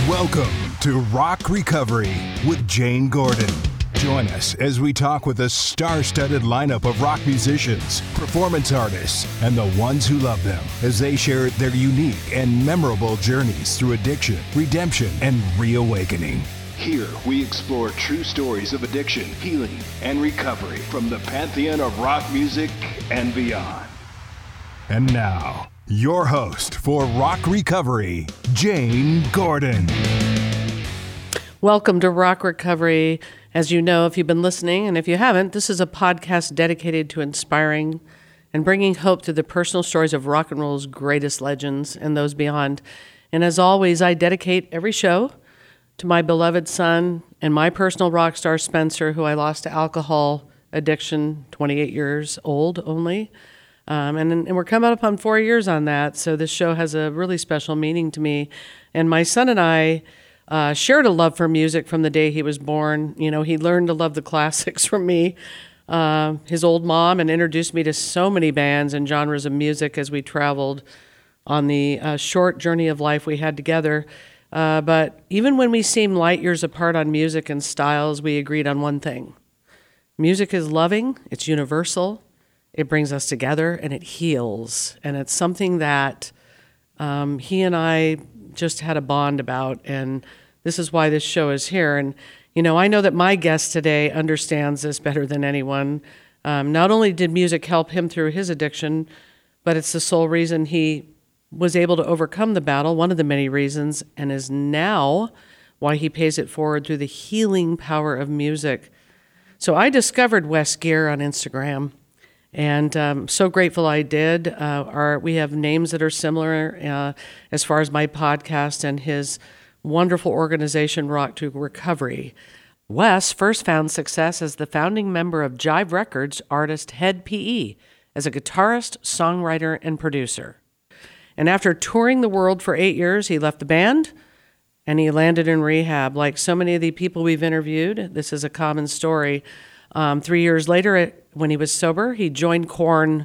Welcome to Rock Recovery with Jane Gordon. Join us as we talk with a star-studded lineup of rock musicians, performance artists, and the ones who love them as they share their unique and memorable journeys through addiction, redemption, and reawakening. Here, we explore true stories of addiction, healing, and recovery from the pantheon of rock music and beyond. And now, your host for Rock Recovery, Jane Gordon. Welcome to Rock Recovery. As you know, if you've been listening, and if you haven't, this is a podcast dedicated to inspiring and bringing hope through the personal stories of rock and roll's greatest legends and those beyond. And as always, I dedicate every show to my beloved son and my personal rock star, Spencer, who I lost to alcohol addiction, 28 years old only. And we're coming up on 4 years on that, so this show has a really special meaning to me. And my son and I shared a love for music from the day he was born. You know, he learned to love the classics from me, his old mom, and introduced me to so many bands and genres of music as we traveled on the short journey of life we had together. But even when we seemed light years apart on music and styles, we agreed on one thing. Music is loving, it's universal, it brings us together, and it heals. And it's something that he and I just had a bond about, and this is why this show is here. And, you know, I know that my guest today understands this better than anyone. Not only did music help him through his addiction, but it's the sole reason he was able to overcome the battle, one of the many reasons, and is now why he pays it forward through the healing power of music. So I discovered Wes Geer on Instagram, and I'm so grateful I did. We have names that are similar as far as my podcast and his wonderful organization, Rock to Recovery. Wes first found success as the founding member of Jive Records artist Hed PE as a guitarist, songwriter, and producer. And after touring the world for 8 years, he left the band and he landed in rehab. Like so many of the people we've interviewed, this is a common story. 3 years later, when he was sober, he joined Korn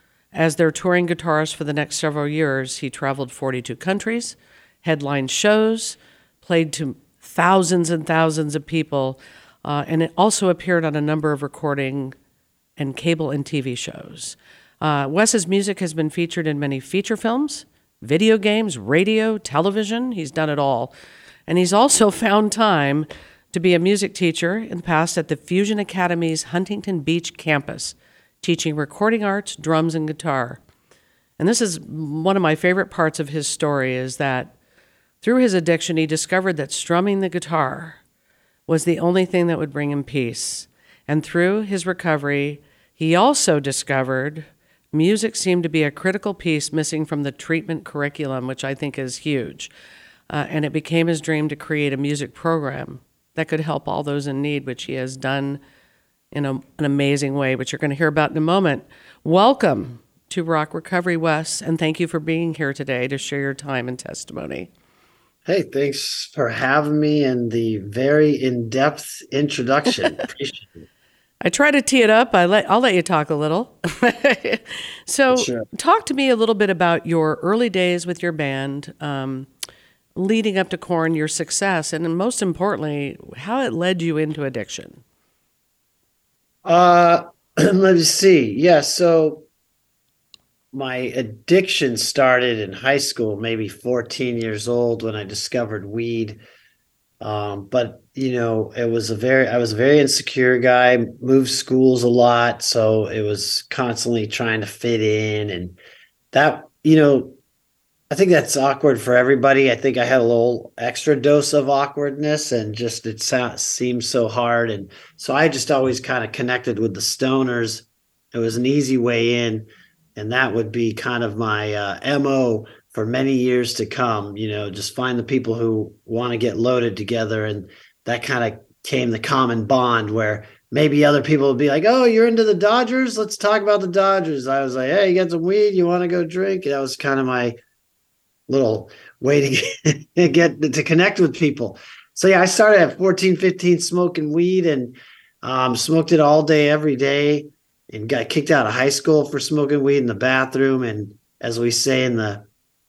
as their touring guitarist for the next several years. He traveled 42 countries, headlined shows, played to thousands and thousands of people, and it also appeared on a number of recording and cable and TV shows. Wes's music has been featured in many feature films, video games, radio, television. He's done it all. And he's also found time to be a music teacher in the past at the Fusion Academy's Huntington Beach campus, teaching recording arts, drums, and guitar. And this is one of my favorite parts of his story, is that through his addiction, he discovered that strumming the guitar was the only thing that would bring him peace. And through his recovery, he also discovered music seemed to be a critical piece missing from the treatment curriculum, which I think is huge. And it became his dream to create a music program that could help all those in need, which he has done in an amazing way, which you're going to hear about in a moment. Welcome to Rock Recovery, Wes, and thank you for being here today to share your time and testimony. Hey, thanks for having me and the very in-depth introduction. Appreciate it. I try to tee it up. I'll let you talk a little. So sure. Talk to me a little bit about your early days with your band, leading up to Korn, your success, and most importantly, how it led you into addiction. Let me see. Yeah, so my addiction started in high school, maybe 14 years old when I discovered weed. But you know, I was a very insecure guy, moved schools a lot. So it was constantly trying to fit in, and that, you know, I think that's awkward for everybody. I think I had a little extra dose of awkwardness, and just it seemed so hard. And so I just always kind of connected with the stoners. It was an easy way in, and that would be kind of my MO for many years to come. You know, just find the people who want to get loaded together, and that kind of came the common bond where maybe other people would be like, "Oh, you're into the Dodgers? Let's talk about the Dodgers." I was like, "Hey, you got some weed? You want to go drink?" And that was kind of my little way to get to connect with people. So yeah, I started at 14, 15 smoking weed, and smoked it all day, every day, and got kicked out of high school for smoking weed in the bathroom. And as we say in the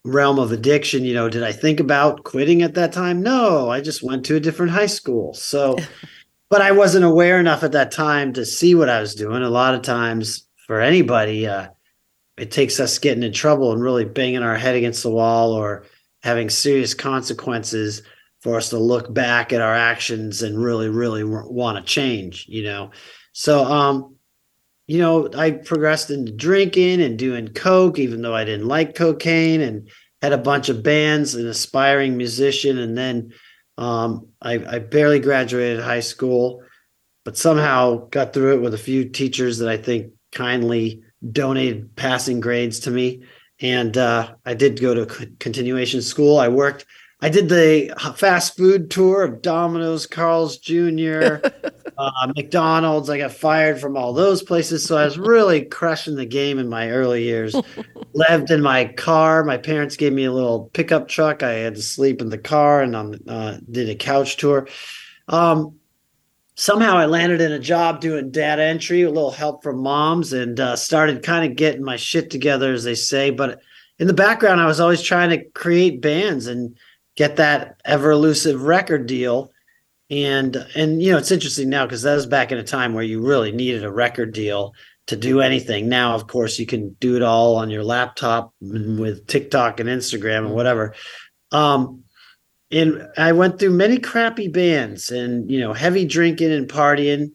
realm of addiction, did I think about quitting at that time? No, I just went to a different high school. So, but I wasn't aware enough at that time to see what I was doing. A lot of times for anybody, it takes us getting in trouble and really banging our head against the wall or having serious consequences for us to look back at our actions and really, really want to change, So, I progressed into drinking and doing coke, even though I didn't like cocaine, and had a bunch of bands, an aspiring musician. And then I barely graduated high school, but somehow got through it with a few teachers that I think kindly donated passing grades to me. And I did go to continuation school. I did the fast food tour of Domino's, Carl's Jr., McDonald's. I got fired from all those places. So I was really crushing the game in my early years. Lived in my car. My parents gave me a little pickup truck. I had to sleep in the car and did a couch tour. Somehow I landed in a job doing data entry, a little help from moms, and started kind of getting my shit together, as they say. But in the background, I was always trying to create bands and get that ever elusive record deal. And it's interesting now because that was back in a time where you really needed a record deal to do anything. Now, of course, you can do it all on your laptop with TikTok and Instagram and whatever. And I went through many crappy bands and, heavy drinking and partying.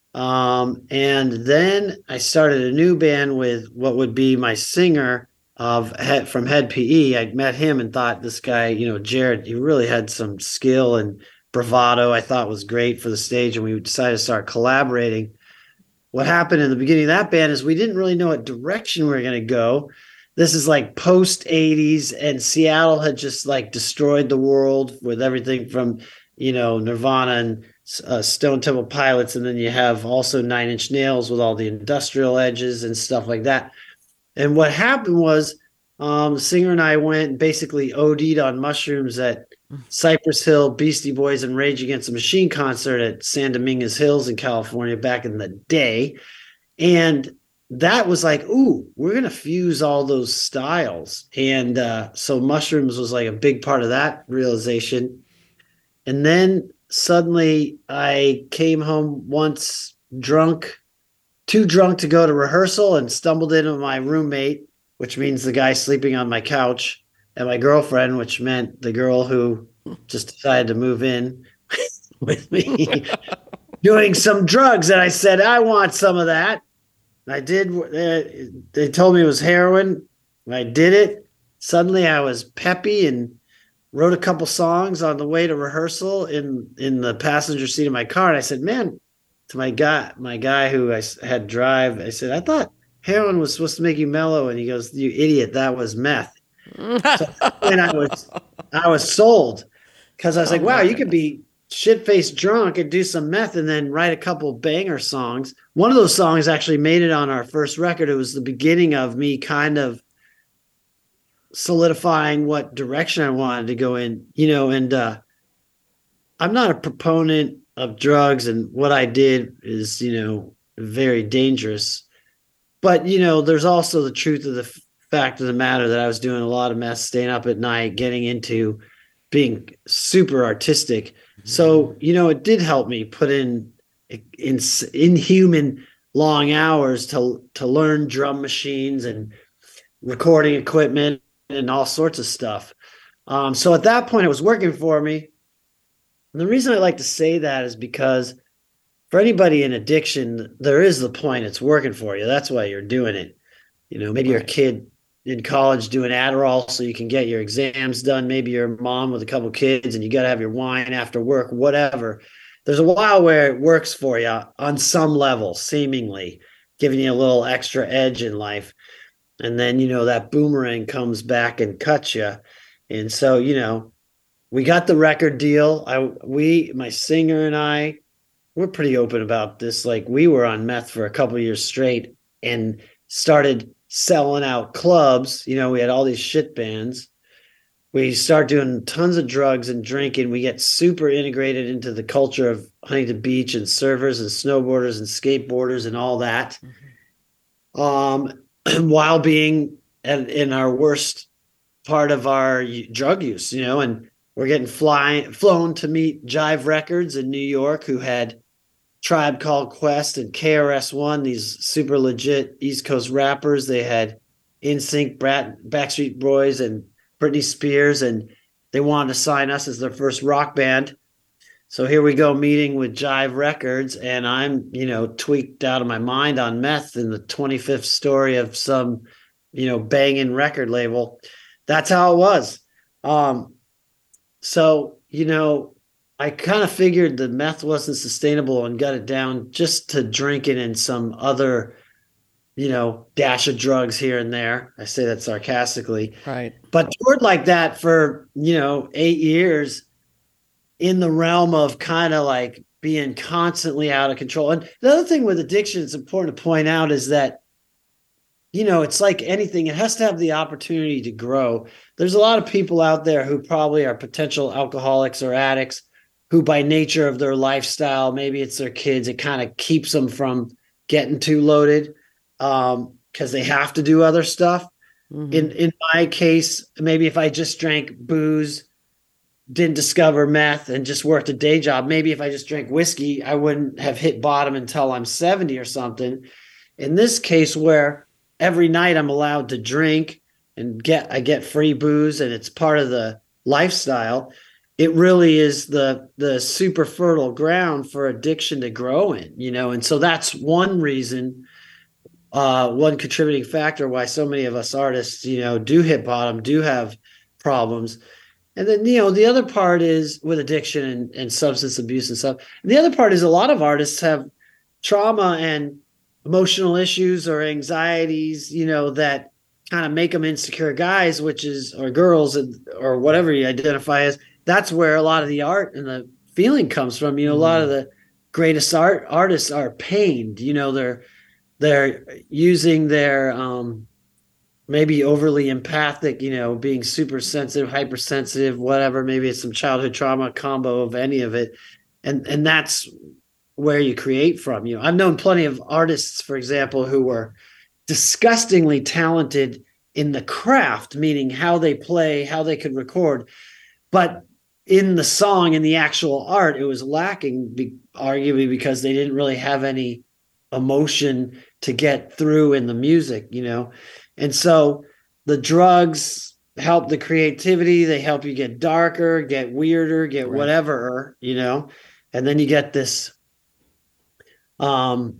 And then I started a new band with what would be my singer from Head PE. I met him and thought this guy, Jared, he really had some skill and bravado. I thought was great for the stage. And we decided to start collaborating. What happened in the beginning of that band is we didn't really know what direction we were going to go. This is like post 80s, and Seattle had just like destroyed the world with everything from, Nirvana and Stone Temple Pilots. And then you have also Nine Inch Nails with all the industrial edges and stuff like that. And what happened was the singer and I went and basically OD'd on mushrooms at Cypress Hill, Beastie Boys, and Rage Against the Machine concert at San Dominguez Hills in California back in the day. And that was like, ooh, we're going to fuse all those styles. And so mushrooms was like a big part of that realization. And then suddenly I came home once too drunk to go to rehearsal, and stumbled into my roommate, which means the guy sleeping on my couch, and my girlfriend, which meant the girl who just decided to move in with me, doing some drugs. And I said, I want some of that. I did. They told me it was heroin. I did it. Suddenly I was peppy and wrote a couple songs on the way to rehearsal in the passenger seat of my car. And I said, man, to my guy who I had drive, I said, I thought heroin was supposed to make you mellow. And he goes, you idiot, that was meth. So and I was sold, because I was like, wow, you could be shit-faced drunk and do some meth and then write a couple banger songs. One of those songs actually made it on our first record. It was the beginning of me kind of solidifying what direction I wanted to go in, and I'm not a proponent of drugs, and what I did is, very dangerous. But, there's also the truth of the fact of the matter that I was doing a lot of meth, staying up at night, getting into being super artistic. So, it did help me put in inhuman long hours to learn drum machines and recording equipment and all sorts of stuff. So at that point, it was working for me. And the reason I like to say that is because for anybody in addiction, there is the point it's working for you. That's why you're doing it. Maybe you're a kid in college doing Adderall so you can get your exams done. Maybe you're a mom with a couple kids and you got to have your wine after work, whatever. There's a while where it works for you on some level, seemingly giving you a little extra edge in life. And then, that boomerang comes back and cuts you. And so, we got the record deal. My singer and I, we're pretty open about this. Like, we were on meth for a couple of years straight and started selling out clubs. We had all these shit bands. We start doing tons of drugs and drinking. We get super integrated into the culture of Huntington Beach and surfers and snowboarders and skateboarders and all that. While being in our worst part of our drug use, and we're getting flown to meet Jive Records in New York, who had Tribe Called Quest and KRS-One, these super legit East Coast rappers. They had NSYNC, Backstreet Boys, and Britney Spears, and they wanted to sign us as their first rock band. So here we go, meeting with Jive Records, and I'm, tweaked out of my mind on meth in the 25th story of some, banging record label. That's how it was. So, I kind of figured the meth wasn't sustainable and got it down just to drinking and some other, dash of drugs here and there. I say that sarcastically. Right. But toured like that for, 8 years in the realm of kind of like being constantly out of control. And the other thing with addiction, it's important to point out, is that, it's like anything, it has to have the opportunity to grow. There's a lot of people out there who probably are potential alcoholics or addicts who, by nature of their lifestyle, maybe it's their kids, it kind of keeps them from getting too loaded because they have to do other stuff. Mm-hmm. In my case, maybe if I just drank booze, didn't discover meth, and just worked a day job, maybe if I just drank whiskey, I wouldn't have hit bottom until I'm 70 or something. In this case, where every night I'm allowed to drink and I get free booze and it's part of the lifestyle, it really is the super fertile ground for addiction to grow in, and so that's one reason, one contributing factor why so many of us artists, do hit bottom, do have problems. And then, the other part is with addiction and substance abuse and stuff. And the other part is a lot of artists have trauma and emotional issues or anxieties, that kind of make them insecure guys, or girls, or whatever you identify as. That's where a lot of the art and the feeling comes from. A lot of the greatest artists are pained. They're using their maybe overly empathic, being super sensitive, hypersensitive, whatever. Maybe it's some childhood trauma, combo of any of it, and that's where you create from. I've known plenty of artists, for example, who were disgustingly talented in the craft, meaning how they play, how they could record, but in the song, in the actual art, it was lacking, arguably because they didn't really have any emotion to get through in the music, And so the drugs help the creativity. They help you get darker, get weirder, get whatever, and then you get this, what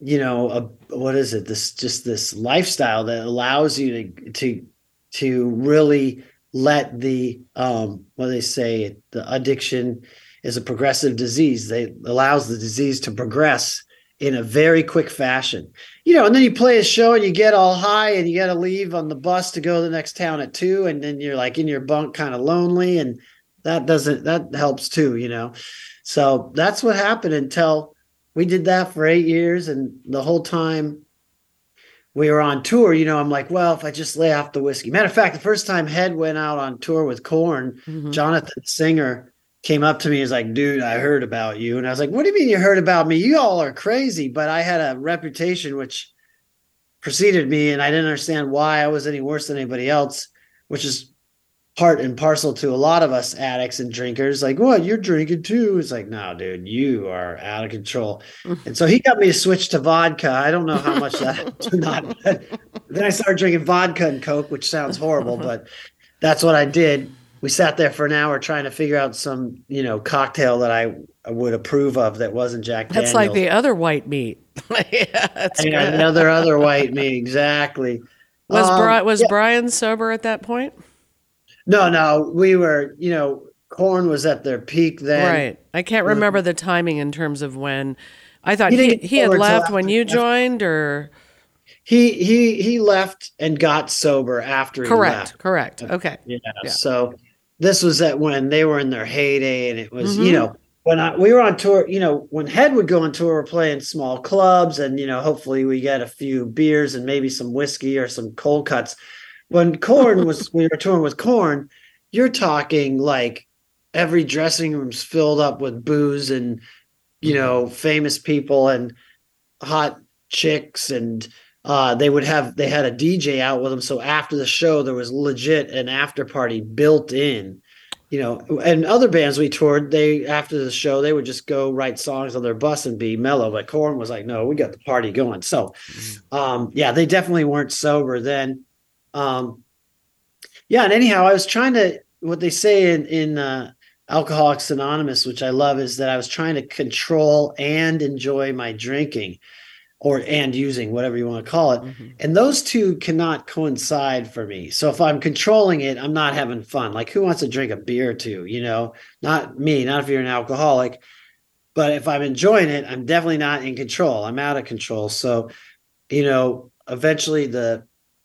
is it? This lifestyle that allows you to really let the what they say, the addiction is a progressive disease. They allows the disease to progress in a very quick fashion, and then you play a show and you get all high and you got to leave on the bus to go to the next town at 2. And then you're like in your bunk, kind of lonely. And that helps too, So that's what happened until we did that for 8 years. And the whole time we were on tour, I'm like, well, if I just lay off the whiskey. Matter of fact, the first time Head went out on tour with Korn, mm-hmm. Jonathan Singer came up to me and was like, dude, I heard about you. And I was like, what do you mean you heard about me? You all are crazy. But I had a reputation which preceded me, and I didn't understand why I was any worse than anybody else, which is part and parcel to a lot of us addicts and drinkers. Like, what, you're drinking too? It's like, no, dude, you are out of control. And so he got me to switch to vodka. I don't know how much that not. Then I started drinking vodka and Coke, which sounds horrible, but that's what I did. We sat there for an hour trying to figure out some, cocktail that I would approve of that wasn't Jack Daniels. That's like the other white meat. Other white meat, exactly. Was Brian sober at that point? No, we were, Korn was at their peak then. Right. I can't remember the timing in terms of when. I thought he had left when you joined, or he left and got sober after he left. Correct. Okay. Yeah. So this was when they were in their heyday, and it was, mm-hmm. When we were on tour, when Head would go on tour, we're playing small clubs, and hopefully we get a few beers and maybe some whiskey or some cold cuts. When Korn we were touring with Korn, you're talking like every dressing room's filled up with booze and, famous people and hot chicks and they had a DJ out with them. So after the show, there was legit an after party built in, and other bands we toured, after the show, they would just go write songs on their bus and be mellow. But Korn was like, no, we got the party going. So, yeah, they definitely weren't sober then. Yeah. And anyhow, I was trying to, what they say in Alcoholics Anonymous, which I love, is that I was trying to control and enjoy my drinking and using, whatever you want to call it. Mm-hmm. And those two cannot coincide for me. So if I'm controlling it, I'm not having fun. Like, who wants to drink a beer or two? Not me, not if you're an alcoholic. But if I'm enjoying it, I'm definitely not in control. I'm out of control. So, eventually the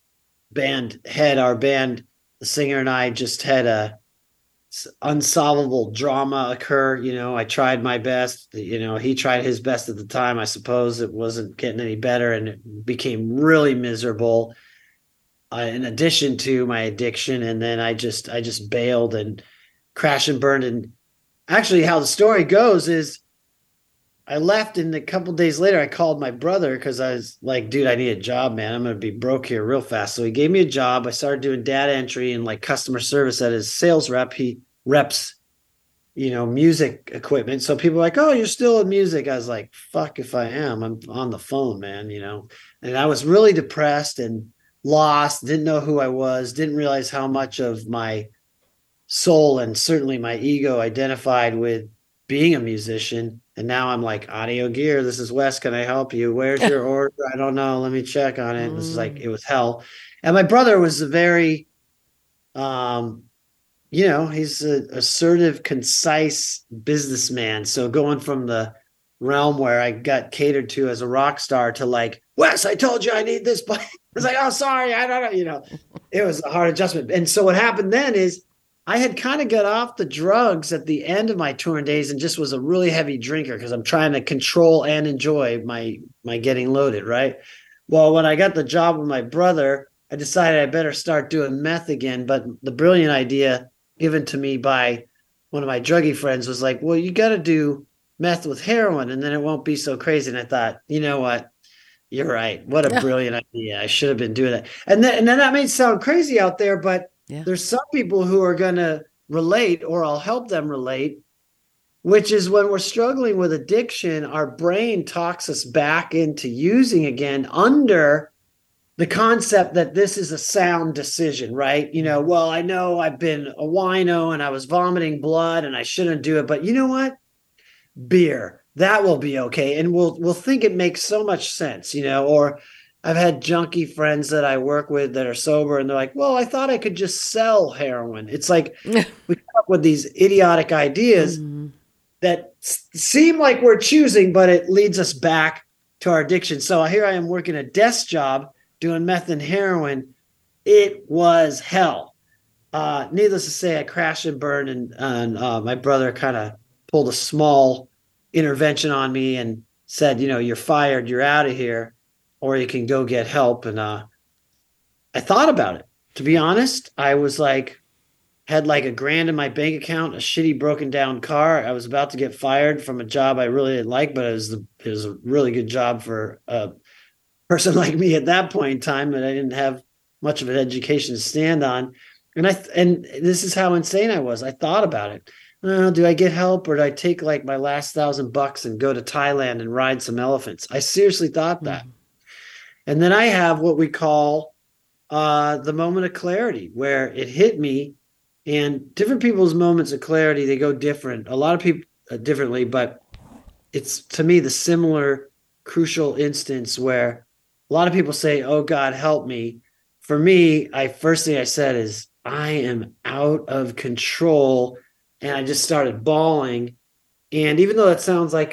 the singer and I just had a unsolvable drama occur. I tried my best, he tried his best at the time. I suppose it wasn't getting any better, and it became really miserable, in addition to my addiction. And then I just bailed and crashed and burned. And actually, how the story goes is I left, and a couple of days later I called my brother, because I was like, dude, I need a job, man. I'm going to be broke here real fast. So he gave me a job. I started doing data entry and like customer service at his sales rep. He reps, music equipment. So people are like, oh, you're still in music. I was like, fuck if I am. I'm on the phone, man, And I was really depressed and lost, didn't know who I was, didn't realize how much of my soul and certainly my ego identified with being a musician. And now I'm like, Audio Gear, this is Wes. Can I help you? Where's your order? I don't know. Let me check on it. This is like, it was hell. And my brother was a very, he's an assertive, concise businessman. So going from the realm where I got catered to as a rock star to like, Wes, I told you I need this. But I was like, oh, sorry. I don't know. It was a hard adjustment. And so what happened then is I had kind of got off the drugs at the end of my touring days and just was a really heavy drinker, because I'm trying to control and enjoy my getting loaded, right? Well, when I got the job with my brother, I decided I better start doing meth again. But the brilliant idea given to me by one of my druggie friends was like, well, you got to do meth with heroin, and then it won't be so crazy. And I thought, you know what? You're right. What a brilliant idea. I should have been doing that. And then that may sound crazy out there, but there's some people who are going to relate, or I'll help them relate, which is when we're struggling with addiction, our brain talks us back into using again under the concept that this is a sound decision, right? Well, I know I've been a wino and I was vomiting blood and I shouldn't do it, but you know what? Beer, that will be okay. And we'll think it makes so much sense, or I've had junkie friends that I work with that are sober, and they're like, well, I thought I could just sell heroin. It's like we come up with these idiotic ideas that seem like we're choosing, but it leads us back to our addiction. So here I am working a desk job doing meth and heroin. It was hell. Needless to say, I crashed and burned, and my brother kind of pulled a small intervention on me and said, you're fired, you're out of here, or you can go get help. And I thought about it. To be honest, I was like, had like $1,000 in my bank account, a shitty broken down car. I was about to get fired from a job I really didn't like, but it was a really good job for a person like me at that point in time, and I didn't have much of an education to stand on. And this is how insane I was. I thought about it. Do I get help, or do I take like my last $1,000 and go to Thailand and ride some elephants? I seriously thought that. And then I have what we call the moment of clarity, where it hit me. And different people's moments of clarity, they go different. A lot of people differently, but it's, to me, the similar crucial instance where a lot of people say, oh, God, help me. For me, first thing I said is, I am out of control. And I just started bawling. And even though that sounds like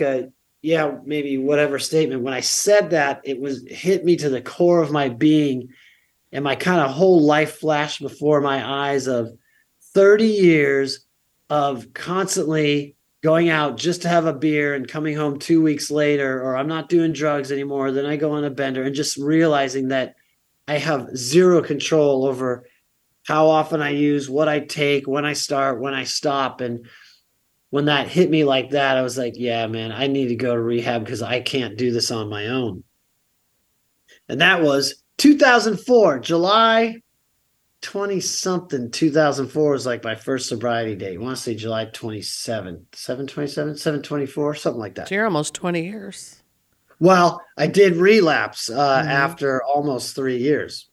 maybe whatever statement, when I said that, it hit me to the core of my being, and my kind of whole life flashed before my eyes of 30 years of constantly going out just to have a beer and coming home 2 weeks later, or I'm not doing drugs anymore. Then I go on a bender, and just realizing that I have zero control over how often I use, what I take, when I start, when I stop. And when that hit me like that, I was like, yeah, man, I need to go to rehab because I can't do this on my own. And that was 2004, July 20 something. 2004 was like my first sobriety date. I want to say July 27, 727, 724, something like that. So you're almost 20 years. Well, I did relapse after almost 3 years.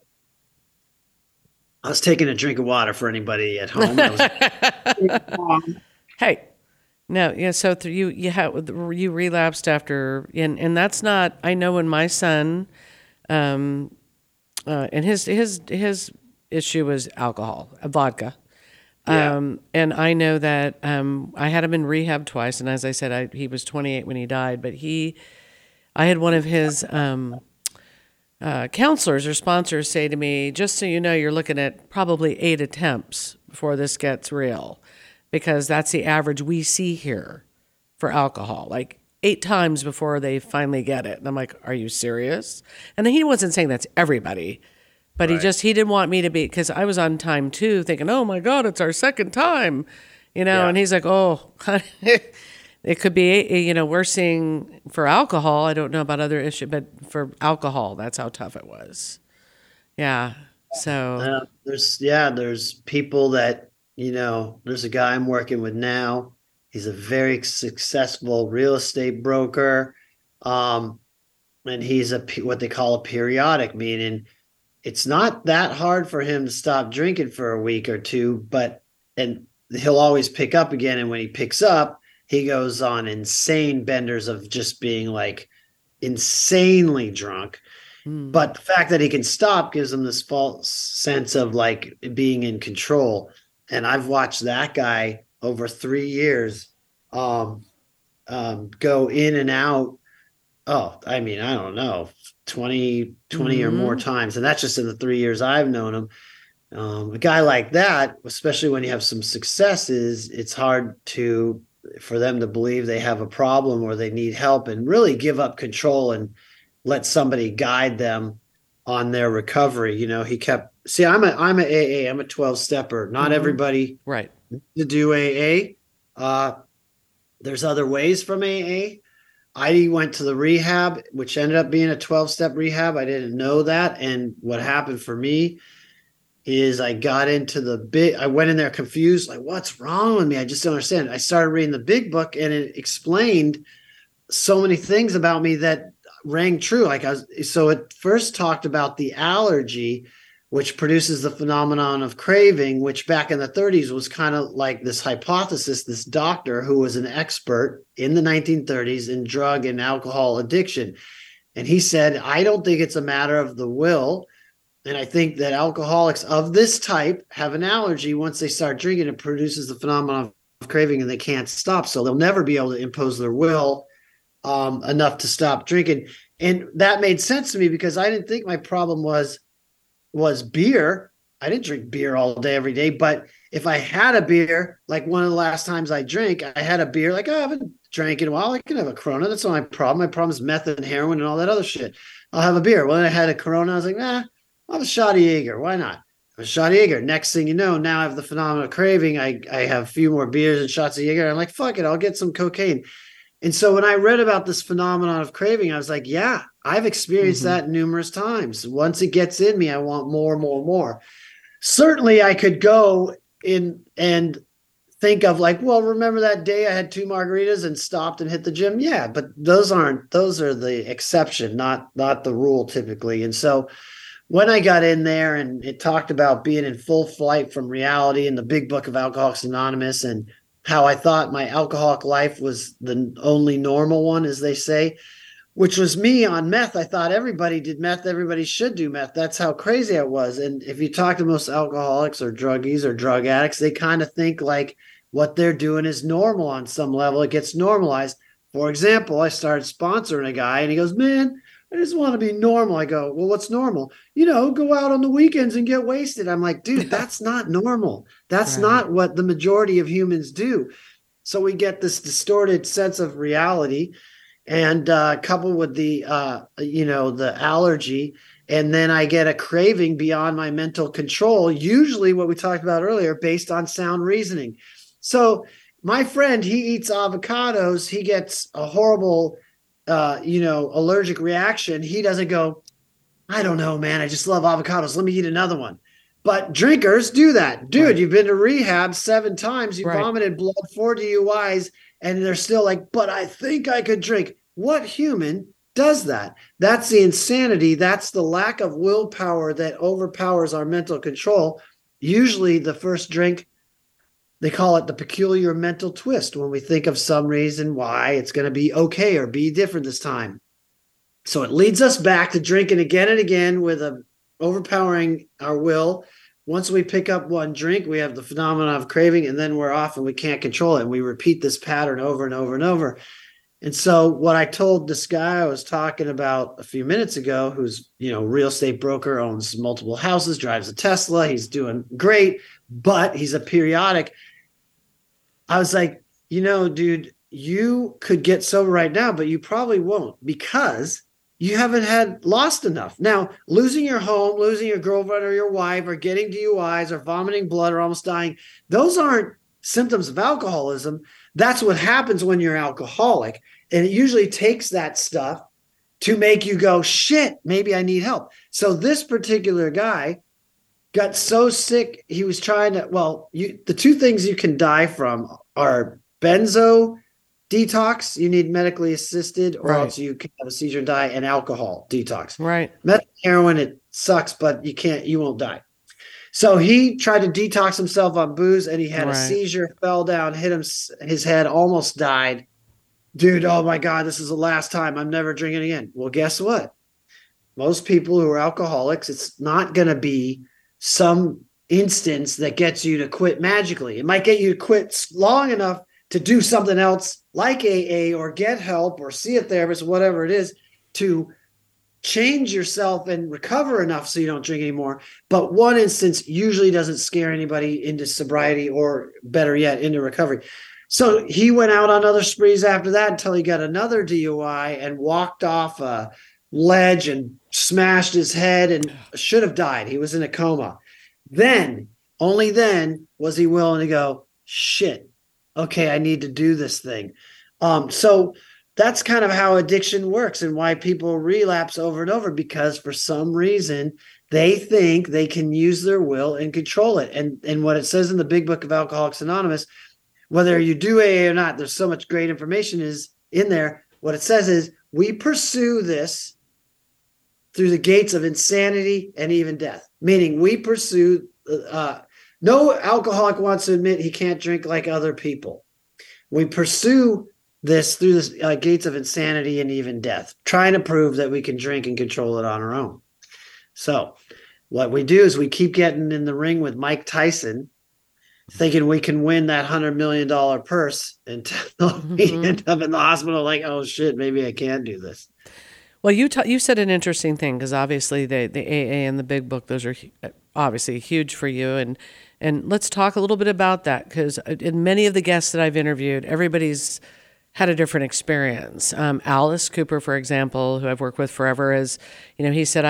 I was taking a drink of water for anybody at home. Hey, no, yeah. So you relapsed after, and that's not. I know when my son, and his issue was alcohol, vodka. Yeah. And I know that I had him in rehab twice, and as I said, he was 28 when he died. But I had one of his counselors or sponsors say to me, "Just so you know, you're looking at probably 8 attempts before this gets real, because that's the average we see here for alcohol, like 8 times before they finally get it." And I'm like, "Are you serious?" And he wasn't saying that's everybody. But Right. he didn't want me to be, because I was on time too, thinking, "Oh my God, it's our second time," Yeah. And he's like, "Oh, it could be, we're seeing for alcohol. I don't know about other issues, but for alcohol, that's how tough it was." Yeah. So There's people that, there's a guy I'm working with now. He's a very successful real estate broker. And he's what they call a periodic, meaning it's not that hard for him to stop drinking for a week or two, and he'll always pick up again. And when he picks up, he goes on insane benders of just being like insanely drunk. But the fact that he can stop gives him this false sense of like being in control. And I've watched that guy over 3 years go in and out. Oh, I mean, I don't know, 20 or more times. And that's just in the 3 years I've known him. A guy like that, especially when you have some successes, it's hard for them to believe they have a problem or they need help and really give up control and let somebody guide them on their recovery. I'm a AA, I'm a 12-stepper. Not everybody right. to do AA. There's other ways from AA. I went to the rehab, which ended up being a 12-step rehab. I didn't know that. And what happened for me is I got into I went in there confused, like, what's wrong with me? I just don't understand. I started reading the big book, and it explained so many things about me that rang true. So it first talked about the allergy, which produces the phenomenon of craving, which back in the 30s was kind of like this hypothesis, this doctor who was an expert in the 1930s in drug and alcohol addiction. And he said, I don't think it's a matter of the will. And I think that alcoholics of this type have an allergy. Once they start drinking, it produces the phenomenon of craving and they can't stop. So they'll never be able to impose their will enough to stop drinking. And that made sense to me because I didn't think my problem was beer. I didn't drink beer all day, every day. But if I had a beer, like one of the last times I drank, I had a beer, like, I haven't drank in a while. I can have a Corona. That's not my problem. My problem is meth and heroin and all that other shit. I'll have a beer. Well, then I had a Corona. I was like, nah, I'll have a shot of Jaeger. Why not? A shot of Jaeger. Next thing you know, now I have the phenomenon of craving. I have a few more beers and shots of Jaeger. I'm like, fuck it. I'll get some cocaine. And so when I read about this phenomenon of craving, I was like, yeah, I've experienced that numerous times. Once it gets in me, I want more, more, more. Certainly I could go in and think of like, well, remember that day I had 2 margaritas and stopped and hit the gym? Yeah, but those are the exception, not the rule typically. And so when I got in there and it talked about being in full flight from reality in the big book of Alcoholics Anonymous and how I thought my alcoholic life was the only normal one, as they say, which was me on meth. I thought everybody did meth. Everybody should do meth. That's how crazy I was. And if you talk to most alcoholics or druggies or drug addicts, they kind of think like what they're doing is normal on some level. It gets normalized. For example, I started sponsoring a guy and he goes, man, I just want to be normal. I go, well, what's normal? Go out on the weekends and get wasted. I'm like, dude, that's not normal. That's not what the majority of humans do. So we get this distorted sense of reality and coupled with the allergy. And then I get a craving beyond my mental control, usually what we talked about earlier, based on sound reasoning. So my friend, he eats avocados. He gets a horrible allergic reaction. He doesn't go, I don't know, man. I just love avocados. Let me eat another one. But drinkers do that. Dude, Right. you've been to rehab 7 times. You Right. vomited blood, 4 DUIs, and they're still like, but I think I could drink. What human does that? That's the insanity. That's the lack of willpower that overpowers our mental control. Usually, the first drink, they call it the peculiar mental twist when we think of some reason why it's going to be okay or be different this time. So it leads us back to drinking again and again with a overpowering our will. Once we pick up one drink, we have the phenomenon of craving, and then we're off and we can't control it. And we repeat this pattern over and over and over. And so what I told this guy I was talking about a few minutes ago, who's, real estate broker, owns multiple houses, drives a Tesla, he's doing great, but he's a periodic. I was like, dude, you could get sober right now, but you probably won't because you haven't had lost enough. Now, losing your home, losing your girlfriend or your wife, or getting DUIs or vomiting blood or almost dying, those aren't symptoms of alcoholism. That's what happens when you're alcoholic. And it usually takes that stuff to make you go, shit, maybe I need help. So this particular guy got so sick, he was trying to, the two things you can die from are benzo detox, you need medically assisted, or else you can have a seizure and die, and alcohol detox. Right. Meth and heroin, it sucks, but you won't die. So he tried to detox himself on booze, and he had a seizure, fell down, hit his head, almost died. Dude, oh my God, this is the last time. I'm never drinking again. Well, guess what? Most people who are alcoholics, it's not going to be some instance that gets you to quit magically. It might get you to quit long enough to do something else like AA or get help or see a therapist, whatever it is, to change yourself and recover enough so you don't drink anymore. But one instance usually doesn't scare anybody into sobriety, or better yet, into recovery. So he went out on other sprees after that until he got another DUI and walked off a ledge and smashed his head and should have died. He was in a coma. Then, only then, was he willing to go, shit, okay, I need to do this thing. So that's kind of how addiction works and why people relapse over and over, because for some reason they think they can use their will and control it. And what it says in the big book of Alcoholics Anonymous, whether you do AA or not, there's so much great information is in there. What it says is we pursue this through the gates of insanity and even death, meaning we pursue, no alcoholic wants to admit he can't drink like other people. We pursue this through the gates of insanity and even death, trying to prove that we can drink and control it on our own. So what we do is we keep getting in the ring with Mike Tyson, thinking we can win that $100 million purse, until we end up in the hospital like, oh shit, maybe I can do this. Well, you said an interesting thing, because obviously the AA and the big book, those are obviously huge for you. And let's talk a little bit about that, because in many of the guests that I've interviewed, everybody's had a different experience. Alice Cooper, for example, who I've worked with forever, he said,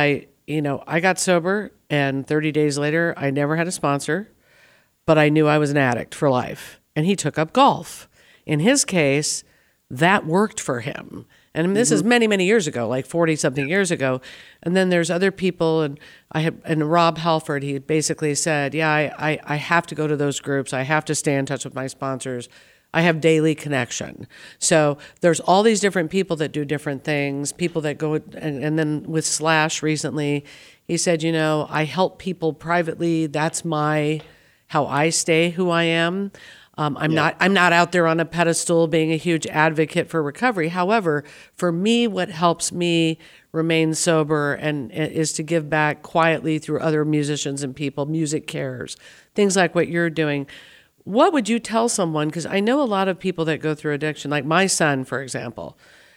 I got sober, and 30 days later, I never had a sponsor, but I knew I was an addict for life. And he took up golf. In his case, that worked for him. And this is many, many years ago, like 40-something years ago. And then there's other people, and Rob Halford, he basically said, I have to go to those groups. I have to stay in touch with my sponsors. I have daily connection. So there's all these different people that do different things, people that go, and then with Slash recently, he said, I help people privately. That's how I stay who I am. I'm not out there on a pedestal being a huge advocate for recovery. However, for me, what helps me remain sober and is to give back quietly through other musicians and people, music cares, things like what you're doing. What would you tell someone? Because I know a lot of people that go through addiction, like my son, for example.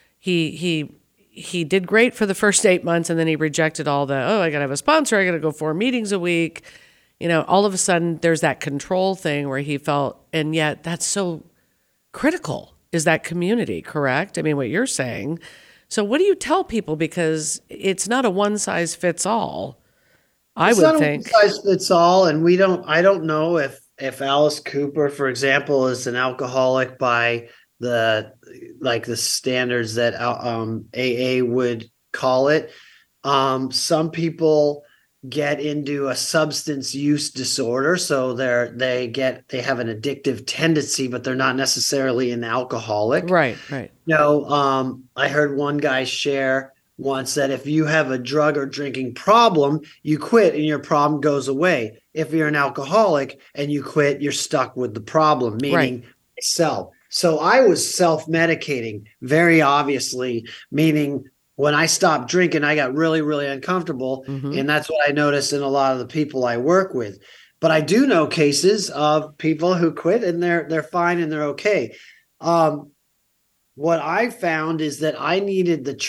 He did great for the first 8 months, and then he rejected all I got to have a sponsor. I got to go 4 meetings a week. All of a sudden there's that control thing where he felt, and yet that's so critical, is that community, correct? I mean, what you're saying. So what do you tell people? Because it's not a one size fits all. I would think. It's not a one size fits all. And I don't know if Alice Cooper, for example, is an alcoholic by the standards that AA would call it. Some people get into a substance use disorder, so they have an addictive tendency, but they're not necessarily an alcoholic. Right. I heard one guy share once that if you have a drug or drinking problem, you quit and your problem goes away. If you're an alcoholic and you quit, you're stuck with the problem, meaning self. So I was self-medicating, very obviously, meaning when I stopped drinking, I got really, really uncomfortable. And that's what I noticed in a lot of the people I work with. But I do know cases of people who quit and they're fine and they're okay. What I found is that I needed the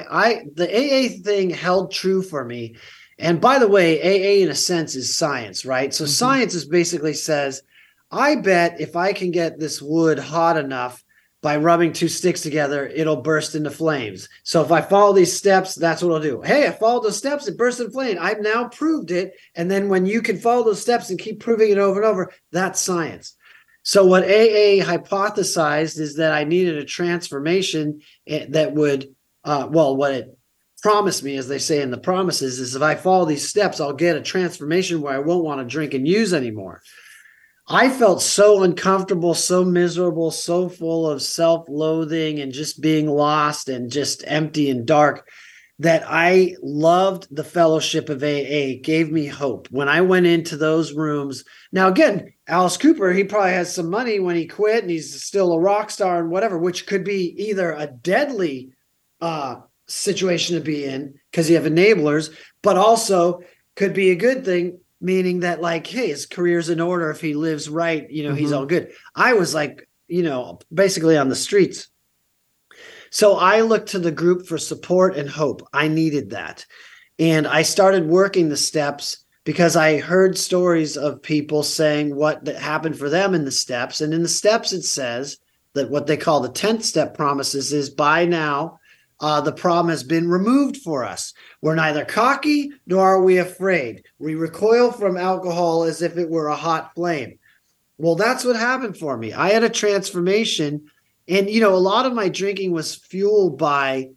AA thing held true for me. And by the way, AA in a sense is science, right? So science is basically says, I bet if I can get this wood hot enough by rubbing two sticks together, it'll burst into flames. So if I follow these steps, that's what I'll do. Hey, I followed those steps, it burst into flame. I've now proved it. And then when you can follow those steps and keep proving it over and over, that's science. So what AA hypothesized is that I needed a transformation that would, what it promised me, as they say in the promises, is if I follow these steps, I'll get a transformation where I won't want to drink and use anymore. I felt so uncomfortable, so miserable, so full of self-loathing and just being lost and just empty and dark that I loved the fellowship of AA, gave me hope. When I went into those rooms, now again, Alice Cooper, he probably has some money when he quit and he's still a rock star and whatever, which could be either a deadly situation to be in because you have enablers, but also could be a good thing, meaning that like, hey, his career's in order. If he lives right, he's all good. I was like, basically on the streets. So I looked to the group for support and hope. I needed that. And I started working the steps because I heard stories of people saying what happened for them in the steps. And in the steps, it says that what they call the 10th step promises is by now, the problem has been removed for us. We're neither cocky nor are we afraid. We recoil from alcohol as if it were a hot flame. Well, that's what happened for me. I had a transformation. And, a lot of my drinking was fueled by,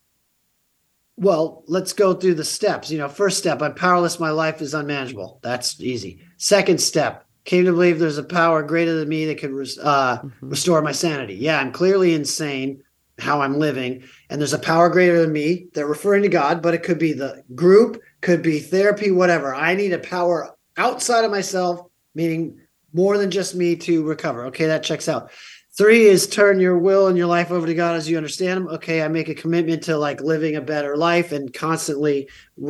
well, let's go through the steps. First step, I'm powerless. My life is unmanageable. That's easy. Second step, came to believe there's a power greater than me that could restore my sanity. Yeah, I'm clearly insane how I'm living. And there's a power greater than me. They're referring to God, but it could be the group, could be therapy, whatever. I need a power outside of myself, meaning more than just me to recover. Okay, that checks out. 3 is turn your will and your life over to God as you understand him. Okay, I make a commitment to like living a better life and constantly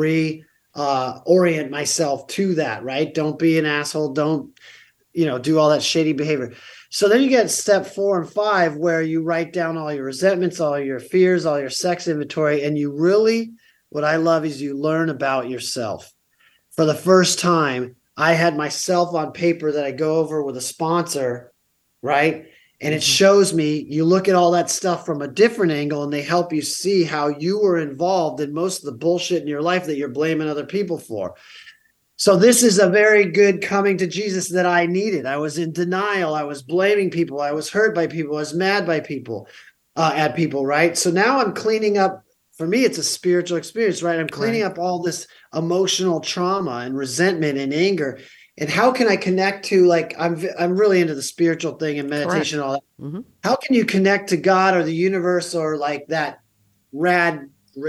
orient myself to that, right? Don't be an asshole. Don't, do all that shady behavior. So then you get step 4 and 5 where you write down all your resentments, all your fears, all your sex inventory. And you really, what I love is you learn about yourself. For the first time, I had myself on paper that I go over with a sponsor, right? And it shows me, you look at all that stuff from a different angle and they help you see how you were involved in most of the bullshit in your life that you're blaming other people for. So this is a very good coming to Jesus that I needed. I was in denial. I was blaming people. I was hurt by people. I was mad by people, at people, right? So now I'm cleaning up. For me, it's a spiritual experience, right? I'm cleaning up all this emotional trauma and resentment and anger. And how can I connect to, like, I'm really into the spiritual thing and meditation and all that. Mm-hmm. How can you connect to God or the universe or like that rad,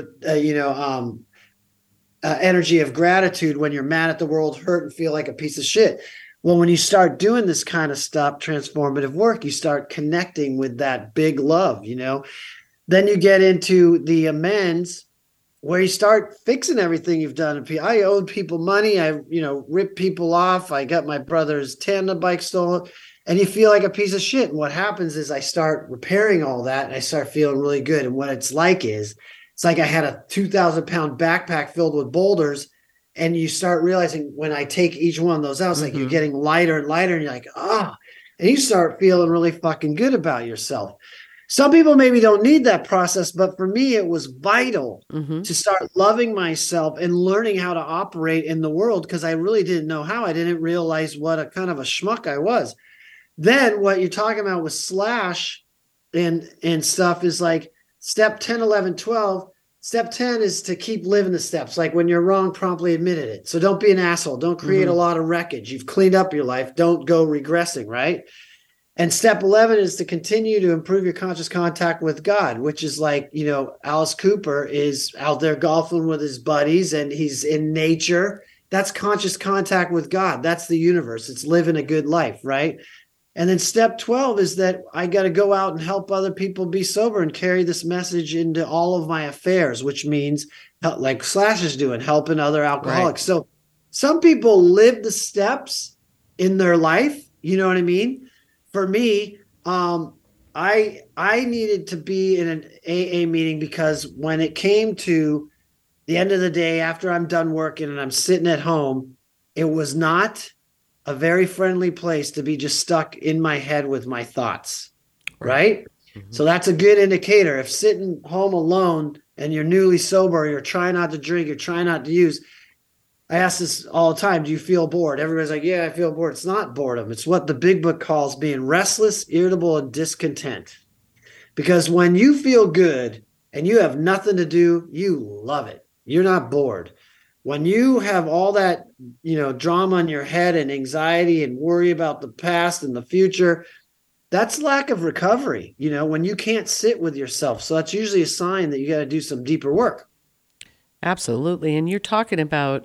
energy of gratitude when you're mad at the world, hurt, and feel like a piece of shit? Well, when you start doing this kind of stuff, transformative work, you start connecting with that big love, Then you get into the amends, where you start fixing everything you've done. I owed people money. I, ripped people off. I got my brother's tandem bike stolen, and you feel like a piece of shit. And what happens is I start repairing all that and I start feeling really good. And what it's like I had a 2,000-pound backpack filled with boulders, and you start realizing when I take each one of those out, it's like you're getting lighter and lighter, and you're like, and you start feeling really fucking good about yourself. Some people maybe don't need that process, but for me, it was vital to start loving myself and learning how to operate in the world because I really didn't know how. I didn't realize what a kind of a schmuck I was. Then what you're talking about with Slash and stuff is like step 10, 11, 12. Step 10 is to keep living the steps. Like when you're wrong, promptly admitted it. So don't be an asshole. Don't create a lot of wreckage. You've cleaned up your life. Don't go regressing, right? And step 11 is to continue to improve your conscious contact with God, which is like, Alice Cooper is out there golfing with his buddies and he's in nature. That's conscious contact with God. That's the universe. It's living a good life, right? And then step 12 is that I got to go out and help other people be sober and carry this message into all of my affairs, which means like Slash is doing, helping other alcoholics. Right. So some people live the steps in their life. You know what I mean? For me, I needed to be in an AA meeting because when it came to the end of the day, after I'm done working and I'm sitting at home, it was not a very friendly place to be just stuck in my head with my thoughts, right? Mm-hmm. So that's a good indicator. If sitting home alone and you're newly sober, you're trying not to drink, you're trying not to use. I ask this all the time. Do you feel bored? Everybody's like, yeah, I feel bored. It's not boredom. It's what the big book calls being restless, irritable, and discontent. Because when you feel good and you have nothing to do, you love it. You're not bored. When you have all that, drama in your head and anxiety and worry about the past and the future, that's lack of recovery, when you can't sit with yourself. So that's usually a sign that you got to do some deeper work. Absolutely. And you're talking about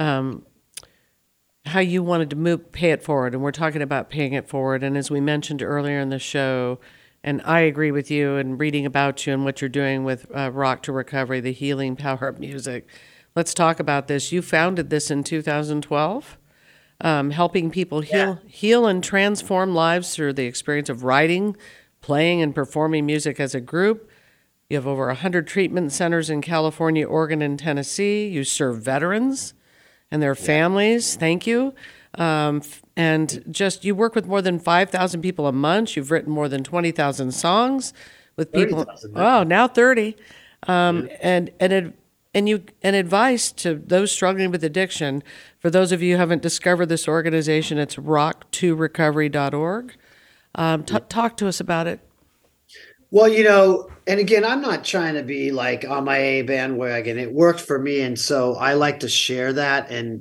how you wanted to pay it forward. And we're talking about paying it forward. And as we mentioned earlier in the show, and I agree with you and reading about you and what you're doing with Rock to Recovery, the healing power of music. Let's talk about this. You founded this in 2012, helping people heal and transform lives through the experience of writing, playing, and performing music as a group. You have over 100 treatment centers in California, Oregon, and Tennessee. You serve veterans and their families. Thank you. And you work with more than 5,000 people a month. You've written more than 20,000 songs with people. 30,000. Oh, now 30. And advice to those struggling with addiction. For those of you who haven't discovered this organization, it's rock2recovery.org. Talk to us about it. Well, and again, I'm not trying to be like on my AA bandwagon. It worked for me. And so I like to share that. And,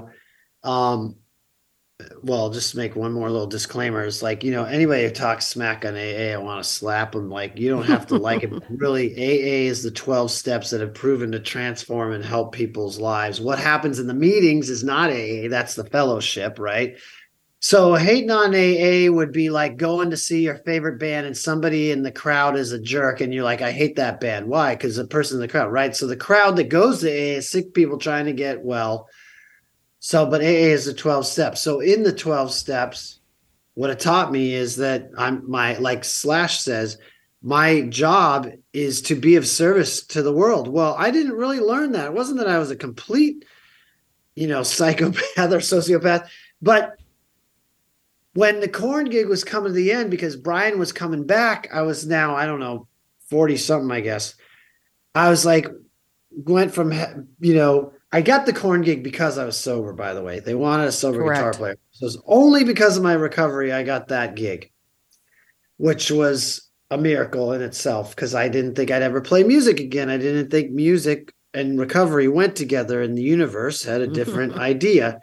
just make one more little disclaimer. It's like, anybody who talks smack on AA, I want to slap them. Like, you don't have to like it. Really, AA is the 12 steps that have proven to transform and help people's lives. What happens in the meetings is not AA. That's the fellowship, right? So hating on AA would be like going to see your favorite band and somebody in the crowd is a jerk and you're like, I hate that band. Why? Because the person in the crowd, right? So the crowd that goes to AA is sick people trying to get well. So, but AA is the 12 steps. So in the 12 steps, what it taught me is that like Slash says, my job is to be of service to the world. Well, I didn't really learn that. It wasn't that I was a complete, psychopath or sociopath, but when the Korn gig was coming to the end, because Brian was coming back, I was now, 40 something, I guess. I was like, went from, I got the Korn gig because I was sober, by the way. They wanted a sober guitar player. So it was only because of my recovery I got that gig, which was a miracle in itself because I didn't think I'd ever play music again. I didn't think music and recovery went together and the universe had a different idea.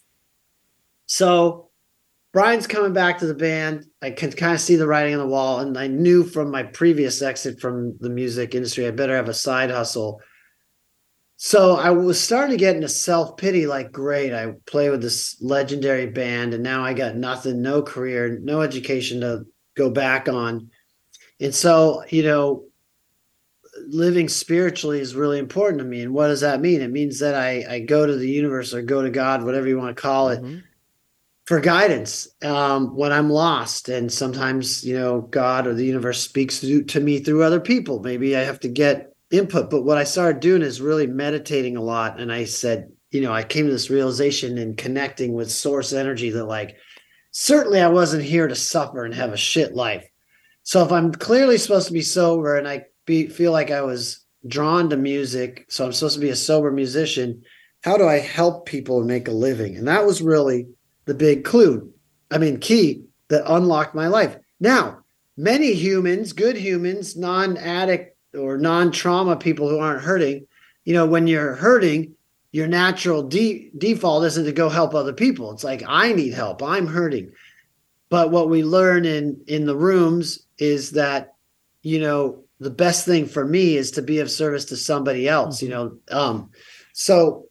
So Brian's coming back to the band. I can kind of see the writing on the wall. And I knew from my previous exit from the music industry, I better have a side hustle. So I was starting to get into self-pity, like, great, I play with this legendary band and now I got nothing, no career, no education to go back on. And so, living spiritually is really important to me. And what does that mean? It means that I go to the universe or go to God, whatever you want to call it, for guidance when I'm lost. And sometimes, God or the universe speaks to me through other people. Maybe I have to get input. But what I started doing is really meditating a lot. And I said, I came to this realization in connecting with source energy that like, certainly I wasn't here to suffer and have a shit life. So if I'm clearly supposed to be sober and I feel like I was drawn to music, so I'm supposed to be a sober musician, how do I help people make a living? And that was really the big key that unlocked my life. Now, many humans, good humans, non-addict or non-trauma people who aren't hurting, when you're hurting, your natural default isn't to go help other people. It's like, I need help, I'm hurting. But what we learn in the rooms is that, the best thing for me is to be of service to somebody else. So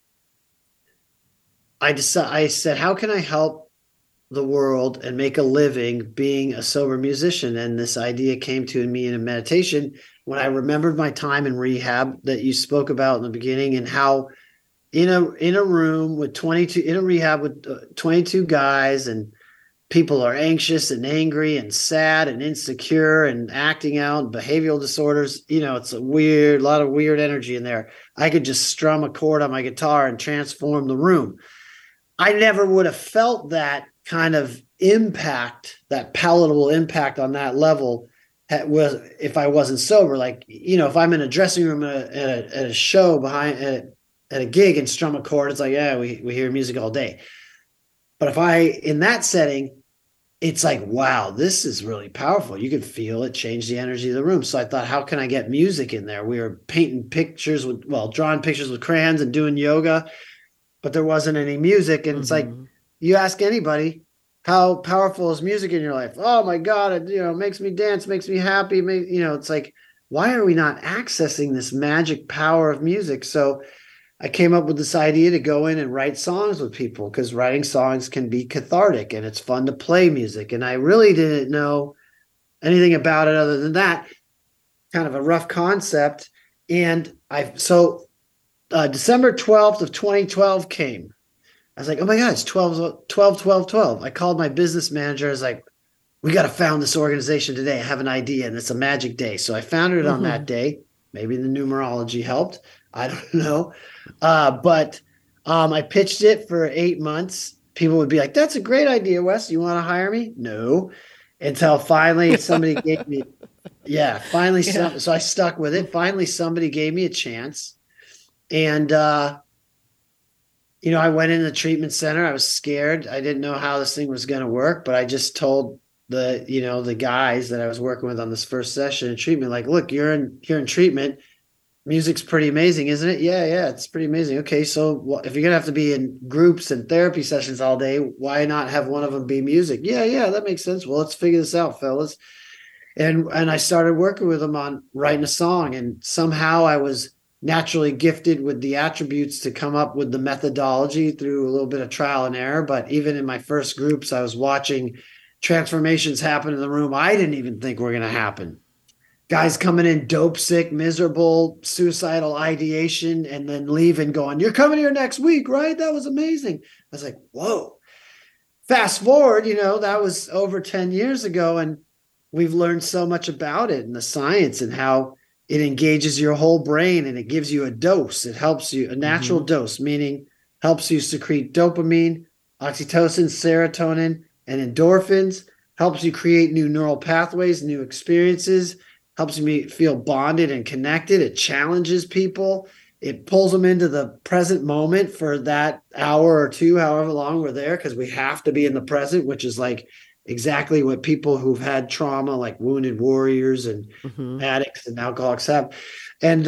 I said, how can I help the world and make a living being a sober musician? And this idea came to me in a meditation when I remembered my time in rehab that you spoke about in the beginning, and how in a room with 22, in a rehab with 22 guys, and people are anxious and angry and sad and insecure and acting out behavioral disorders. It's a lot of weird energy in there. I could just strum a chord on my guitar and transform the room. I never would have felt that kind of impact, that palatable impact on that level if I wasn't sober. Like, if I'm in a dressing room at a show at a gig and strum a chord, it's like, yeah, we hear music all day. But if in that setting, it's like, wow, this is really powerful. You could feel it change the energy of the room. So I thought, how can I get music in there? We were drawing pictures with crayons and doing yoga, but there wasn't any music. And it's like, you ask anybody, how powerful is music in your life? Oh my God, it makes me dance, makes me happy. It's like, why are we not accessing this magic power of music? So I came up with this idea to go in and write songs with people, because writing songs can be cathartic and it's fun to play music. And I really didn't know anything about it other than that, kind of a rough concept. And December 12th of 2012 came. I was like, oh my God, it's 12, 12, 12, 12. I called my business manager. I was like, we got to found this organization today. I have an idea, and it's a magic day. So I founded it on that day. Maybe the numerology helped. I don't know. But I pitched it for 8 months. People would be like, that's a great idea, Wes. You want to hire me? No. Until finally somebody gave me, so I stuck with it. Finally, somebody gave me a chance. And, I went in the treatment center. I was scared. I didn't know how this thing was going to work, but I just told the guys that I was working with on this first session in treatment, like, look, you're in treatment. Music's pretty amazing, isn't it? Yeah, it's pretty amazing. Okay, so if you're gonna have to be in groups and therapy sessions all day, why not have one of them be music? Yeah, that makes sense. Well, let's figure this out, fellas. And I started working with them on writing a song, and somehow I was naturally gifted with the attributes to come up with the methodology through a little bit of trial and error. But even in my first groups, I was watching transformations happen in the room I didn't even think were going to happen. Guys coming in dope sick, miserable, suicidal ideation, and then leaving going, you're coming here next week, right? That was amazing. I was like, whoa. Fast forward, that was over 10 years ago, and we've learned so much about it and the science and how it engages your whole brain, and it gives you a dose. It helps you, a natural dose, meaning helps you secrete dopamine, oxytocin, serotonin, and endorphins, helps you create new neural pathways, new experiences, helps me feel bonded and connected. It challenges people. It pulls them into the present moment for that hour or two, however long we're there, because we have to be in the present, which is like exactly what people who've had trauma, like wounded warriors and addicts and alcoholics have. And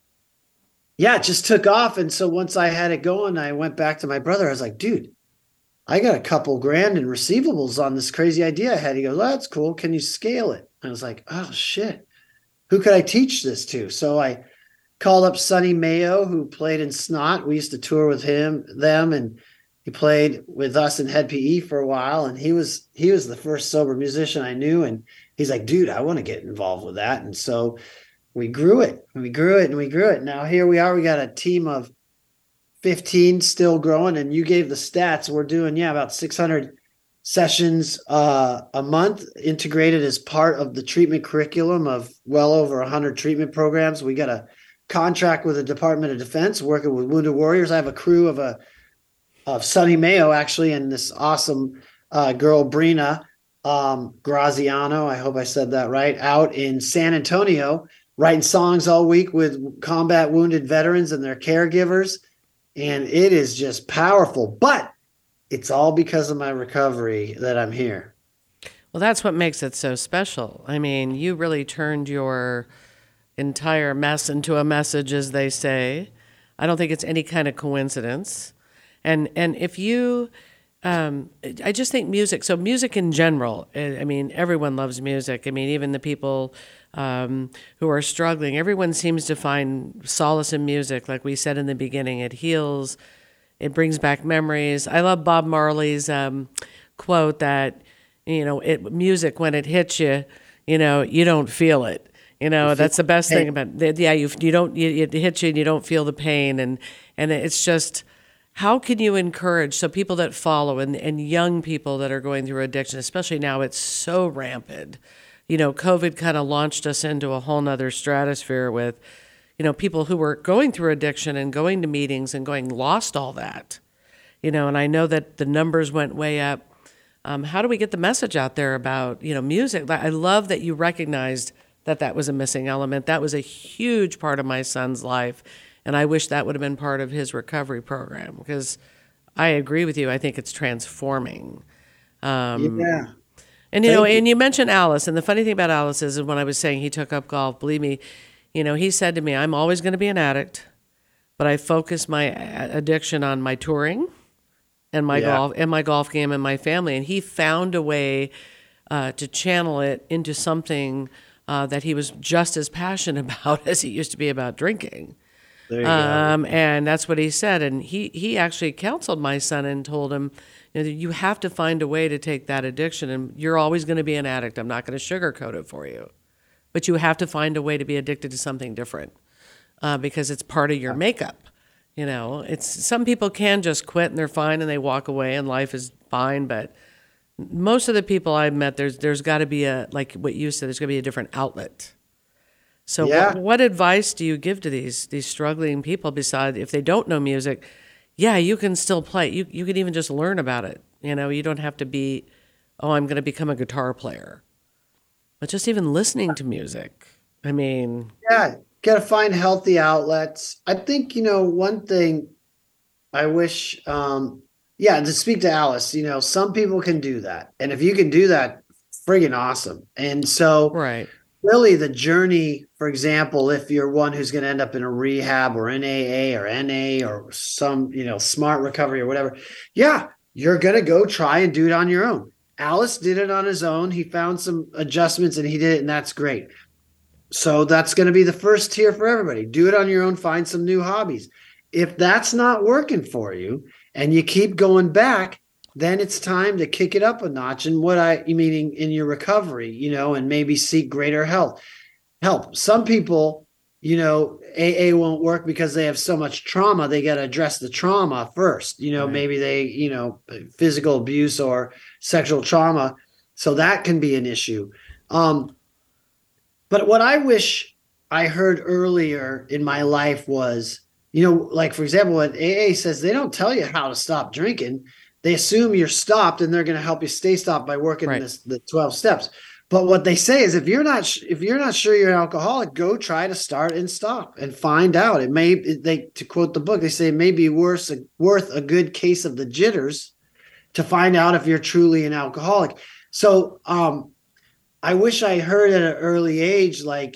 it just took off. And so once I had it going, I went back to my brother. I was like, dude, I got a couple grand in receivables on this crazy idea I had. He goes, well, that's cool. Can you scale it? I was like, oh shit. Who could I teach this to? So I called up Sonny Mayo, who played in Snot. We used to tour with them, and he played with us in Head PE for a while. And he was the first sober musician I knew. And he's like, dude, I want to get involved with that. And so we grew it. Now here we are. We got a team of 15 still growing. And you gave the stats. We're doing, about 600 sessions a month, integrated as part of the treatment curriculum of well over 100 treatment programs. We got a contract with the Department of Defense working with wounded warriors. I have a crew of Sonny Mayo, actually, and this awesome girl, Brina Graziano, I hope I said that right, out in San Antonio, writing songs all week with combat wounded veterans and their caregivers. And it is just powerful. But it's all because of my recovery that I'm here. Well, that's what makes it so special. I mean, you really turned your entire mess into a message, as they say. I don't think it's any kind of coincidence. And if you, I just think music. So music in general. I mean, everyone loves music. I mean, even the people who are struggling. Everyone seems to find solace in music. Like we said in the beginning, it heals. It brings back memories. I love Bob Marley's quote that, music, when it hits you, you don't feel it. That's the best thing about it. Yeah, you don't, it hits you and you don't feel the pain. And it's just, how can you encourage, so people that follow and young people that are going through addiction, especially now it's so rampant. COVID kind of launched us into a whole nother stratosphere with, people who were going through addiction and going to meetings and lost all that, and I know that the numbers went way up. How do we get the message out there about, music? I love that you recognized that was a missing element. That was a huge part of my son's life. And I wish that would have been part of his recovery program, because I agree with you. I think it's transforming. Yeah. And, and you mentioned Alice. And the funny thing about Alice is when I was saying he took up golf, believe me, he said to me, I'm always going to be an addict, but I focus my addiction on my touring and my golf game and my family. And he found a way to channel it into something that he was just as passionate about as he used to be about drinking. There you go. And that's what he said. And he actually counseled my son and told him, you have to find a way to take that addiction, and you're always going to be an addict. I'm not going to sugarcoat it for you, but you have to find a way to be addicted to something different because it's part of your makeup. It's some people can just quit and they're fine and they walk away and life is fine. But most of the people I've met, there's got to be like what you said, there's got to be a different outlet. So what advice do you give to these struggling people besides, if they don't know music? Yeah, you can still play. You can even just learn about it. You don't have to be, I'm going to become a guitar player. But just even listening to music. I mean, yeah, got to find healthy outlets. I think, one thing I wish, to speak to Alice, some people can do that. And if you can do that, friggin' awesome. And so right. Really the journey, for example, if you're one who's going to end up in a rehab or in AA or NA or some, smart recovery or whatever, you're going to go try and do it on your own. Alice did it on his own. He found some adjustments and he did it, and that's great. So that's going to be the first tier for everybody. Do it on your own. Find some new hobbies. If that's not working for you and you keep going back, then it's time to kick it up a notch. And meaning in your recovery, and maybe seek greater help. Some people, AA won't work because they have so much trauma. They got to address the trauma first. Right. Maybe they, physical abuse or sexual trauma. So that can be an issue. But what I wish I heard earlier in my life was, like, for example, what AA says, they don't tell you how to stop drinking. They assume you're stopped and they're going to help you stay stopped by working the 12 steps. But what they say is if you're not sure you're an alcoholic, go try to start and stop and find out. To quote the book, they say it may be worth a good case of the jitters to find out if you're truly an alcoholic. So I wish I heard at an early age, like,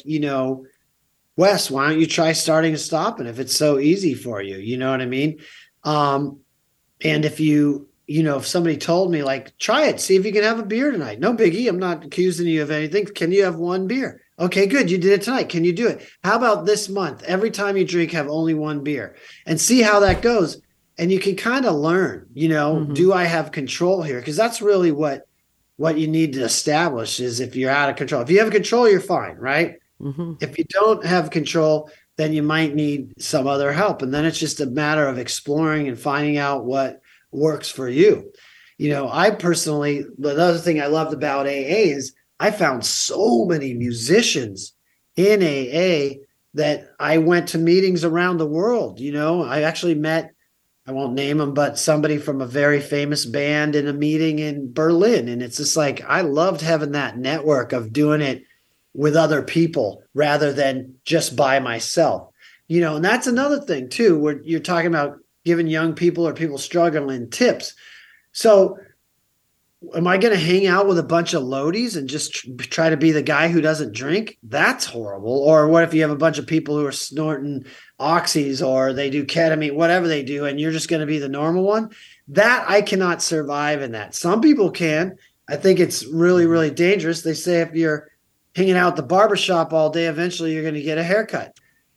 Wes, why don't you try starting and stopping if it's so easy for you? You know what I mean? And if if somebody told me, like, try it, see if you can have a beer tonight. No biggie. I'm not accusing you of anything. Can you have one beer? Okay, good. You did it tonight. Can you do it? How about this month? Every time you drink, have only one beer and see how that goes. And you can kind of learn, do I have control here? Because that's really what you need to establish is if you're out of control. If you have control, you're fine, right? Mm-hmm. If you don't have control, then you might need some other help. And then it's just a matter of exploring and finding out what works for you. I personally, the other thing I loved about AA is I found so many musicians in AA that I went to meetings around the world. I actually met, I won't name them, but somebody from a very famous band in a meeting in Berlin. And it's just like, I loved having that network of doing it with other people rather than just by myself. And that's another thing too, where you're talking about giving young people or people struggling tips. So am I going to hang out with a bunch of loadies and just try to be the guy who doesn't drink? That's horrible. Or what if you have a bunch of people who are snorting oxys or they do ketamine, whatever they do, and you're just going to be the normal one? That I cannot survive in that. Some people can. I think it's really, really dangerous. They say if you're hanging out at the barbershop all day, eventually you're going to get a haircut.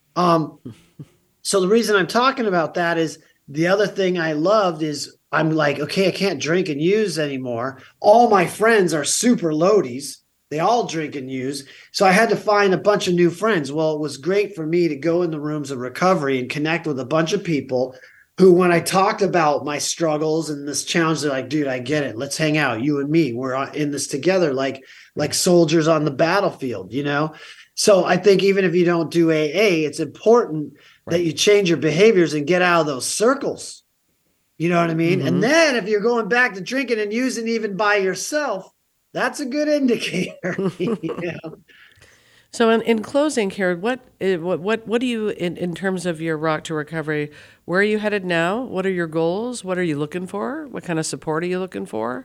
So the reason I'm talking about that is the other thing I loved is I'm like, okay, I can't drink and use anymore. All my friends are super loadies. They all drink and use. So I had to find a bunch of new friends. Well, it was great for me to go in the rooms of recovery and connect with a bunch of people who, when I talked about my struggles and this challenge, they're like, dude, I get it. Let's hang out. You and me, we're in this together, like soldiers on the battlefield, you know? So I think even if you don't do AA, it's important that you change your behaviors and get out of those circles. You know what I mean? Mm-hmm. And then if you're going back to drinking and using even by yourself, that's a good indicator. You know? So in closing, Karen, what do you, in terms of your Rock to Recovery, where are you headed now? What are your goals? What are you looking for? What kind of support are you looking for?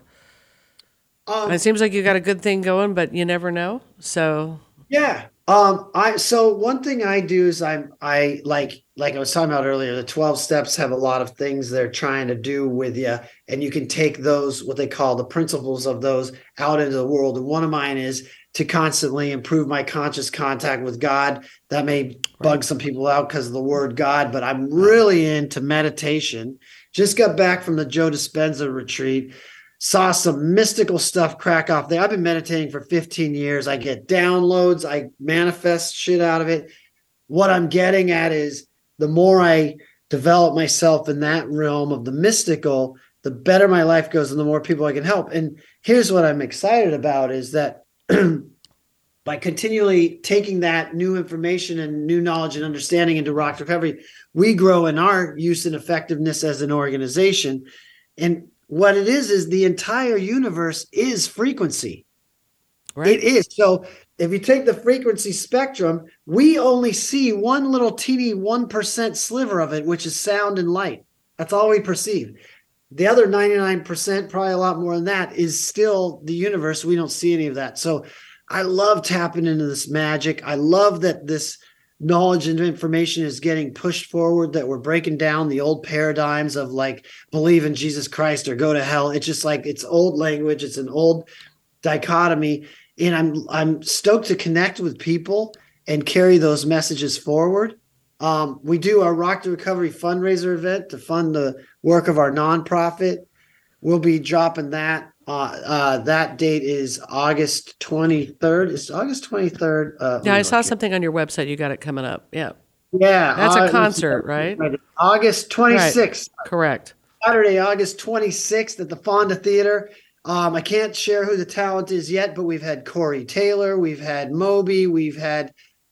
It seems like you got a good thing going, but you never know. So yeah. So one thing I do is I like I was talking about earlier, the 12 steps have a lot of things they're trying to do with you, and you can take those, what they call the principles of those, out into the world. And one of mine is to constantly improve my conscious contact with God. That may bug some people out because of the word God, but I'm really into meditation. Just got back from the Joe Dispenza retreat. Saw some mystical stuff crack off there. I've been meditating for 15 years. I get downloads. I manifest shit out of it. What I'm getting at is the more I develop myself in that realm of the mystical, the better my life goes and the more people I can help. And here's what I'm excited about is that by continually taking that new information and new knowledge and understanding into Rock to Recovery, we grow in our use and effectiveness as an organization. And what it is the entire universe is frequency. Right. It is. So if you take the frequency spectrum, we only see one little teeny 1% sliver of it, which is sound and light. That's all we perceive. The other 99%, probably a lot more than that, is still the universe. We don't see any of that. So I love tapping into this magic. I love that this knowledge and information is getting pushed forward, that we're breaking down the old paradigms of like believe in Jesus Christ or go to hell. It's just like it's old language. It's an old dichotomy. And I'm stoked to connect with people and carry those messages forward. We do our Rock to Recovery fundraiser event to fund the work of our nonprofit. We'll be dropping that. That date is August 23rd. It's August 23rd. Yeah, I saw something on your website. You got it coming up. Yeah. Yeah. That's a concert, right? August 26th. Right. Correct. Saturday, August 26th at the Fonda Theater. I can't share who the talent is yet, but we've had Corey Taylor. We've had Moby. We've had,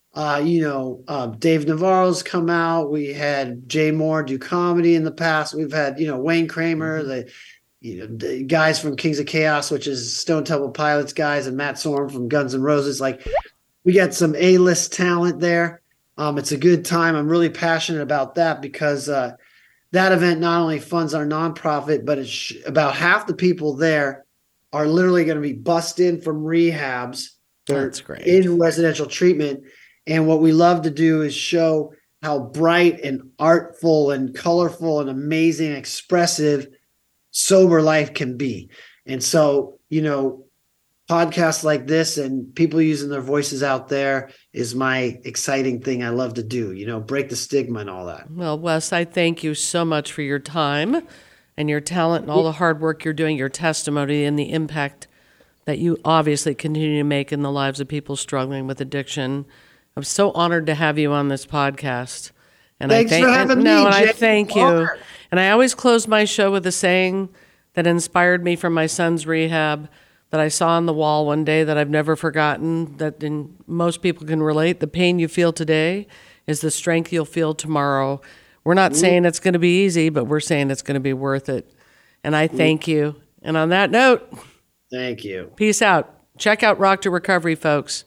Dave Navarro's come out. We had Jay Moore do comedy in the past. We've had, Wayne Kramer, the guys from Kings of Chaos, which is Stone Temple Pilots guys, and Matt Sorum from Guns N' Roses. Like, we got some A-list talent there. It's a good time. I'm really passionate about that because that event not only funds our nonprofit, but it's about half the people there are literally going to be bussed in from rehabs. That's great. In residential treatment. And what we love to do is show how bright and artful and colorful and amazing and expressive sober life can be. And so, podcasts like this and people using their voices out there is my exciting thing I love to do, break the stigma and all that. Well, Wes, I thank you so much for your time and your talent and all the hard work you're doing, your testimony and the impact that you obviously continue to make in the lives of people struggling with addiction. I'm so honored to have you on this podcast. And Thanks for having me, Jay. I thank you. And I always close my show with a saying that inspired me from my son's rehab that I saw on the wall one day that I've never forgotten, that most people can relate. The pain you feel today is the strength you'll feel tomorrow. We're not saying it's going to be easy, but we're saying it's going to be worth it. And I thank you. And on that note, thank you. Peace out. Check out Rock to Recovery, folks.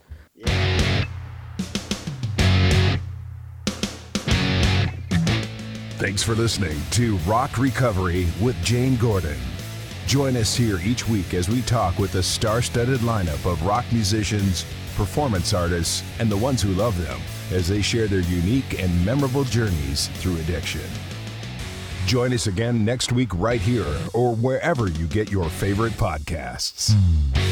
Thanks for listening to Rock Recovery with Jane Gordon. Join us here each week as we talk with a star-studded lineup of rock musicians, performance artists, and the ones who love them as they share their unique and memorable journeys through addiction. Join us again next week right here or wherever you get your favorite podcasts.